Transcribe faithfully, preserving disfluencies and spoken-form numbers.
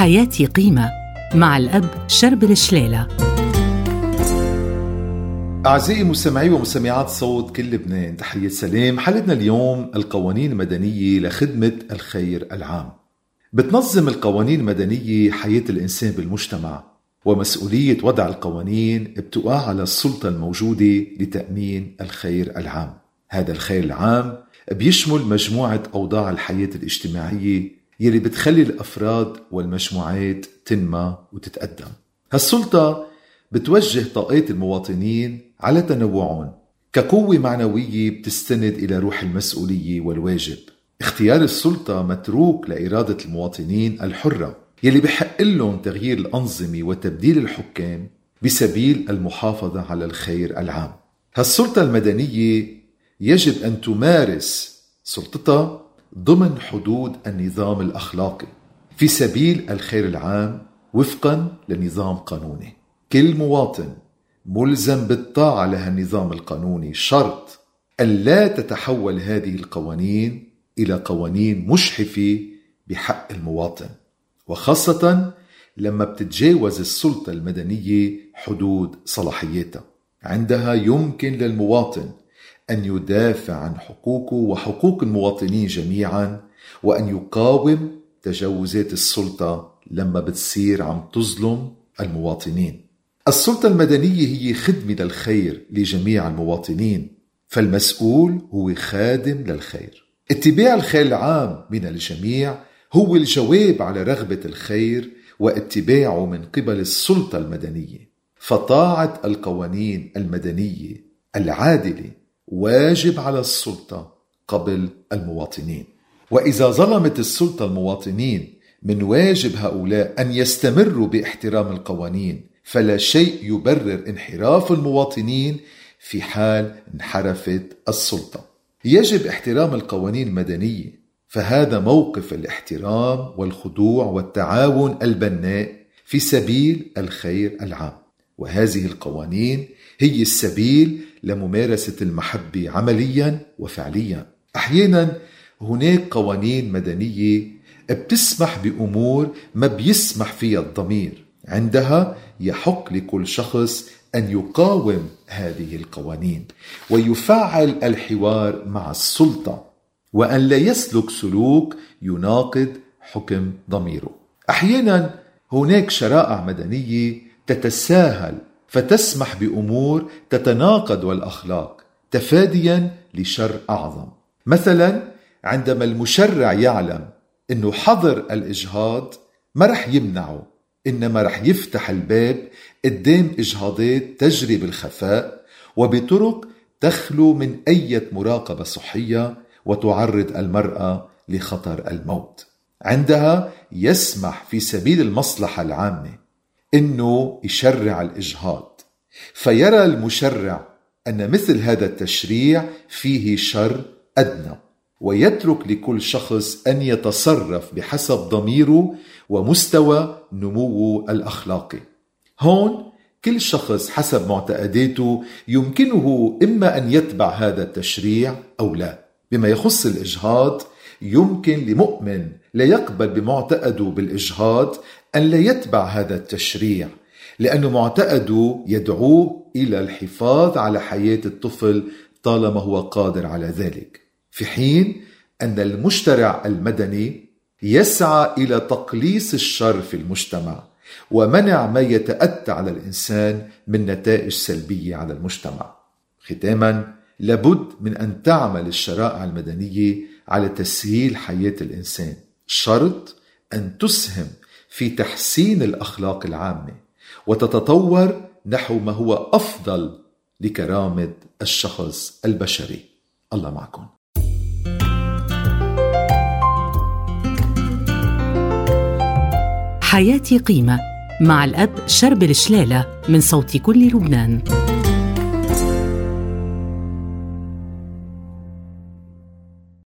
حياتي قيمة مع الأب شربل شلالة. أعزائي مستمعي ومستمعات صوت كل لبنان، تحية سلام. حلقتنا اليوم القوانين المدنية لخدمة الخير العام. بتنظم القوانين المدنية حياة الإنسان بالمجتمع، ومسؤولية وضع القوانين بتقع على السلطة الموجودة لتأمين الخير العام. هذا الخير العام بيشمل مجموعة أوضاع الحياة الاجتماعية يلي بتخلي الأفراد والمجموعات تنمى وتتقدم. هالسلطة بتوجه طاقات المواطنين على تنوعهم كقوة معنوية بتستند إلى روح المسؤولية والواجب. اختيار السلطة متروك لإرادة المواطنين الحرة يلي بحق لهم تغيير الأنظمة وتبديل الحكام بسبيل المحافظة على الخير العام. هالسلطة المدنية يجب أن تمارس سلطتها ضمن حدود النظام الأخلاقي في سبيل الخير العام وفقا لنظام قانوني. كل مواطن ملزم بالطاعة لهالنظام القانوني، شرط أن لا تتحول هذه القوانين إلى قوانين مشحفة بحق المواطن، وخاصة لما بتتجاوز السلطة المدنية حدود صلاحياتها. عندها يمكن للمواطن أن يدافع عن حقوقه وحقوق المواطنين جميعا، وأن يقاوم تجاوزات السلطة لما بتصير عم تظلم المواطنين. السلطة المدنية هي خدمة للخير لجميع المواطنين، فالمسؤول هو خادم للخير. اتباع الخير العام من الجميع هو الجواب على رغبة الخير واتباعه من قبل السلطة المدنية. فطاعة القوانين المدنية العادلة واجب على السلطة قبل المواطنين. وإذا ظلمت السلطة المواطنين، من واجب هؤلاء أن يستمروا باحترام القوانين، فلا شيء يبرر انحراف المواطنين في حال انحرفت السلطة. يجب احترام القوانين المدنية، فهذا موقف الاحترام والخضوع والتعاون البناء في سبيل الخير العام. وهذه القوانين هي السبيل لممارسة المحبة عمليا وفعليا. أحيانا هناك قوانين مدنية بتسمح بأمور ما بيسمح فيها الضمير، عندها يحق لكل شخص أن يقاوم هذه القوانين ويفعل الحوار مع السلطة، وأن لا يسلك سلوك يناقض حكم ضميره. أحيانا هناك شرائع مدنية تتساهل فتسمح بأمور تتناقض والأخلاق تفاديا لشر أعظم. مثلا عندما المشرع يعلم أنه حظر الإجهاض ما رح يمنعه، إنما رح يفتح الباب قدام إجهاضات تجري بالخفاء وبطرق تخلو من أي مراقبة صحية وتعرض المرأة لخطر الموت. عندها يسمح في سبيل المصلحة العامة إنه يشرع الإجهاض، فيرى المشرع أن مثل هذا التشريع فيه شر أدنى، ويترك لكل شخص أن يتصرف بحسب ضميره ومستوى نموه الأخلاقي. هون كل شخص حسب معتقداته يمكنه إما أن يتبع هذا التشريع أو لا. بما يخص الإجهاض، يمكن لمؤمن لا يقبل بمعتقده بالإجهاض أن لا يتبع هذا التشريع، لأنه معتقده يدعوه إلى الحفاظ على حياة الطفل طالما هو قادر على ذلك، في حين أن المشترع المدني يسعى إلى تقليص الشر في المجتمع ومنع ما يتأتى على الإنسان من نتائج سلبية على المجتمع. ختاما، لابد من أن تعمل الشرائع المدنية على تسهيل حياة الإنسان، شرط أن تسهم في تحسين الأخلاق العامة وتتطور نحو ما هو أفضل لكرامة الشخص البشري. الله معكم. حياتي قيمة مع الأب شربل شلالة من صوت كل لبنان.